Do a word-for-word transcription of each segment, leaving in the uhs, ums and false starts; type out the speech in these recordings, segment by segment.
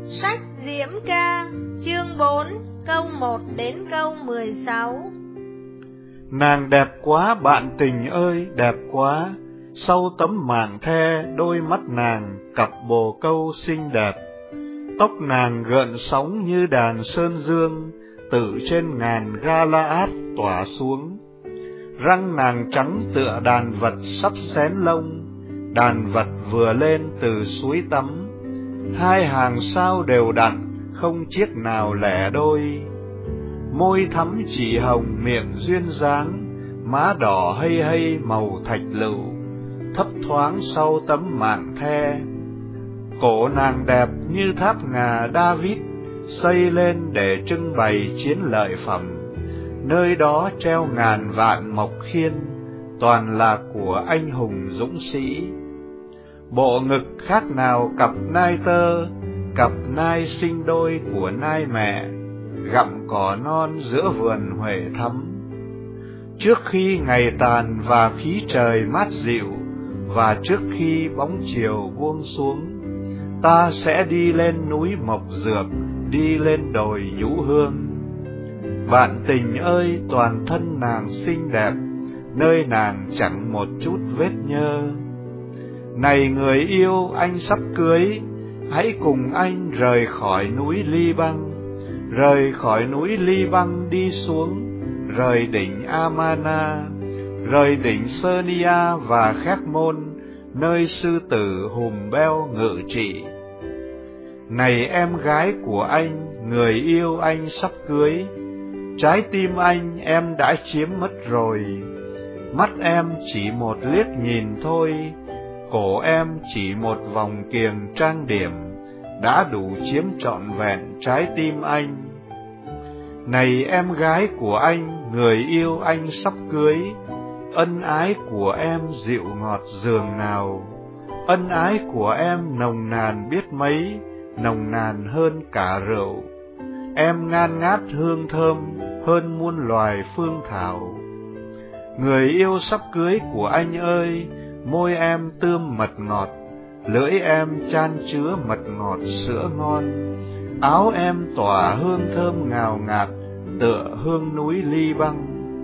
Sách Diễm Ca, chương bốn, câu một đến câu mười sáu. Nàng đẹp quá bạn tình ơi, đẹp quá, sau tấm màng the đôi mắt nàng cặp bồ câu xinh đẹp. Tóc nàng gợn sóng như đàn sơn dương, từ trên ngàn Galaad tỏa xuống. Răng nàng trắng tựa đàn vật sắp xén lông, đàn vật vừa lên từ suối tắm. Hai hàng sao đều đặn, không chiếc nào lẻ đôi. Môi thắm chỉ hồng miệng duyên dáng, má đỏ hây hây màu thạch lựu, thấp thoáng sau tấm màng the. Cổ nàng đẹp như tháp ngà David, xây lên để trưng bày chiến lợi phẩm. Nơi đó treo ngàn vạn mộc khiên, toàn là của anh hùng dũng sĩ. Bộ ngực khác nào cặp nai tơ, cặp nai sinh đôi của nai mẹ, gặm cỏ non giữa vườn huệ thắm. Trước khi ngày tàn và khí trời mát dịu, và trước khi bóng chiều buông xuống, ta sẽ đi lên núi Mộc Dược, đi lên đồi Nhũ Hương. Bạn tình ơi, toàn thân nàng xinh đẹp, nơi nàng chẳng một chút vết nhơ. Này người yêu, anh sắp cưới, hãy cùng anh rời khỏi núi Ly Băng, rời khỏi núi Ly Băng đi xuống, rời đỉnh Amana, rời đỉnh Sơ-ni-a và Khét Môn, nơi sư tử Hùm Beo ngự trị. Này em gái của anh, người yêu anh sắp cưới, trái tim anh em đã chiếm mất rồi. Mắt em chỉ một liếc nhìn thôi, cổ em chỉ một vòng kiềng trang điểm, đã đủ chiếm trọn vẹn trái tim anh. Này em gái của anh, người yêu anh sắp cưới, ân ái của em dịu ngọt giường nào, ân ái của em nồng nàn biết mấy, nồng nàn hơn cả rượu. Em ngan ngát hương thơm hơn muôn loài phương thảo. Người yêu sắp cưới của anh ơi, môi em tươm mật ngọt, lưỡi em chan chứa mật ngọt sữa ngon, áo em tỏa hương thơm ngào ngạt, tựa hương núi Ly Băng.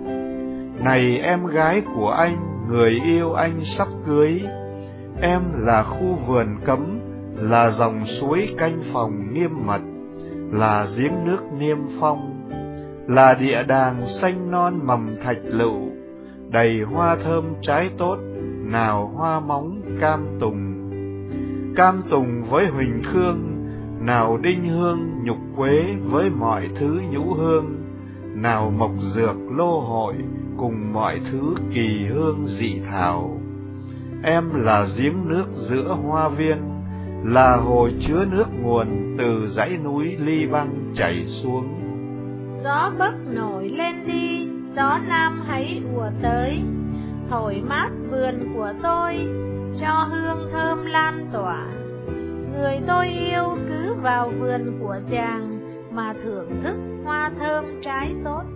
Này em gái của anh, người yêu anh sắp cưới, em là khu vườn cấm, là dòng suối canh phòng nghiêm mật, là giếng nước niêm phong, là địa đàng xanh non mầm thạch lựu, đầy hoa thơm trái tốt, nào hoa móng cam tùng. Cam tùng với huỳnh khương, nào đinh hương nhục quế với mọi thứ nhũ hương, nào mộc dược lô hội cùng mọi thứ kỳ hương dị thảo. Em là giếng nước giữa hoa viên, là hồ chứa nước nguồn từ dãy núi Ly Băng chảy xuống. Gió Bắc nổi lên đi, gió Nam hãy ùa tới, thổi mát vườn của tôi, cho hương thơm lan tỏa. Người tôi yêu cứ vào vườn của chàng mà thưởng thức hoa thơm trái tốt.